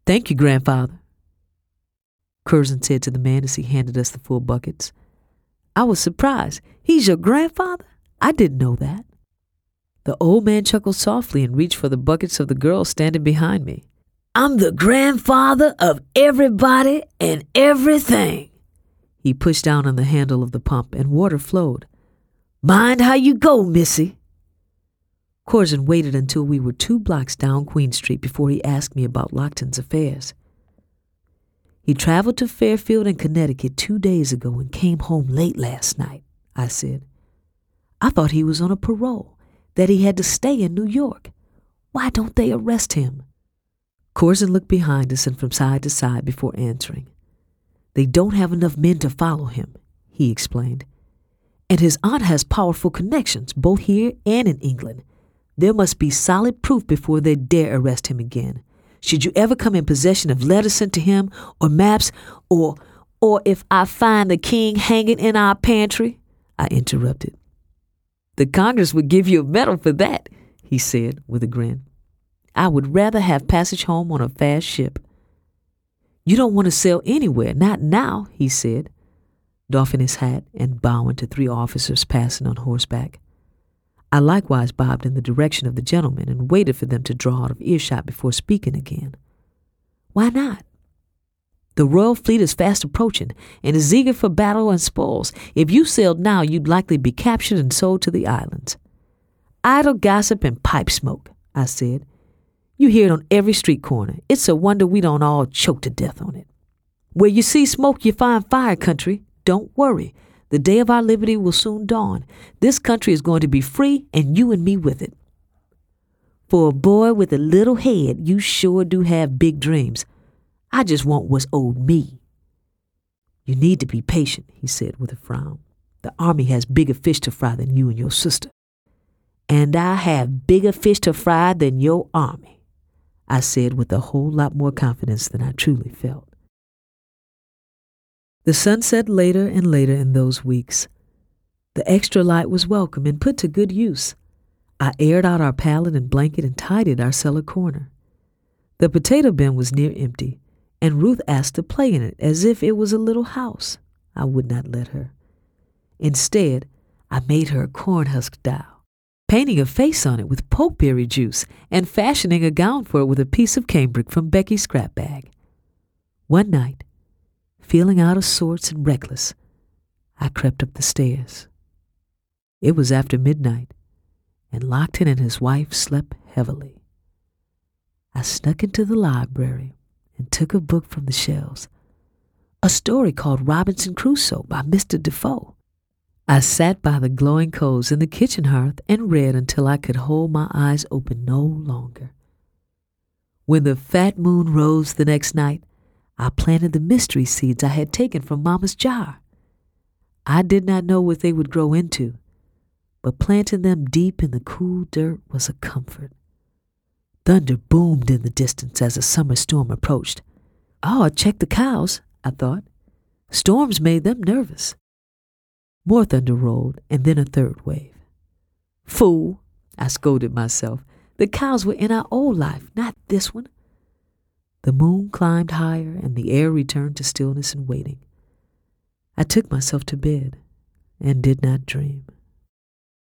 "Thank you, grandfather," Curzon said to the man as he handed us the full buckets. I was surprised. "He's your grandfather? I didn't know that." The old man chuckled softly and reached for the buckets of the girl standing behind me. "I'm the grandfather of everybody and everything." He pushed down on the handle of the pump and water flowed. "Mind how you go, missy." Curzon waited until we were 2 blocks down Queen Street before he asked me about Lockton's affairs. "He traveled to Fairfield and Connecticut 2 days ago and came home late last night," I said. "I thought he was on a parole, that he had to stay in New York. Why don't they arrest him?" Curzon looked behind us and from side to side before answering. "They don't have enough men to follow him," he explained. "And his aunt has powerful connections, both here and in England. There must be solid proof before they dare arrest him again. Should you ever come in possession of letters sent to him, or maps, or if I find the king hanging in our pantry," I interrupted. "The Congress would give you a medal for that," he said with a grin. "I would rather have passage home on a fast ship." "You don't want to sail anywhere, not now," he said, doffing his hat and bowing to 3 officers passing on horseback. I likewise bobbed in the direction of the gentlemen and waited for them to draw out of earshot before speaking again. "Why not?" "The royal fleet is fast approaching and is eager for battle and spoils. If you sailed now, you'd likely be captured and sold to the islands." "Idle gossip and pipe smoke," I said. "You hear it on every street corner. It's a wonder we don't all choke to death on it." "Where you see smoke, you find fire, country. Don't worry. The day of our liberty will soon dawn. This country is going to be free, and you and me with it." "For a boy with a little head, you sure do have big dreams. I just want what's owed me." "You need to be patient," he said with a frown. "The army has bigger fish to fry than you and your sister." "And I have bigger fish to fry than your army," I said with a whole lot more confidence than I truly felt. The sun set later and later in those weeks. The extra light was welcome and put to good use. I aired out our pallet and blanket and tidied our cellar corner. The potato bin was near empty, and Ruth asked to play in it as if it was a little house. I would not let her. Instead, I made her a cornhusk doll, painting a face on it with pokeberry juice and fashioning a gown for it with a piece of cambric from Becky's scrap bag. One night, feeling out of sorts and reckless, I crept up the stairs. It was after midnight, and Lockton and his wife slept heavily. I snuck into the library and took a book from the shelves, a story called Robinson Crusoe by Mr. Defoe. I sat by the glowing coals in the kitchen hearth and read until I could hold my eyes open no longer. When the fat moon rose the next night, I planted the mystery seeds I had taken from Mama's jar. I did not know what they would grow into, but planting them deep in the cool dirt was a comfort. Thunder boomed in the distance as a summer storm approached. "Oh, I'll check the cows," I thought. Storms made them nervous. More thunder rolled, and then a third wave. "Fool," I scolded myself. "The cows were in our old life, not this one." The moon climbed higher, and the air returned to stillness and waiting. I took myself to bed and did not dream.